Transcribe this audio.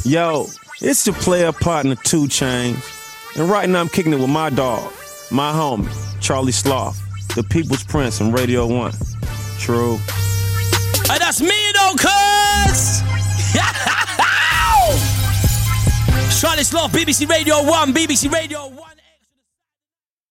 Yo, it's your player partner 2 Chainz. And right now I'm kicking it with my dog, my homie, Charlie Sloth, the People's Prince on Radio 1. True. And that's me though, cuz! Charlie Sloth, BBC Radio 1, BBC Radio 1.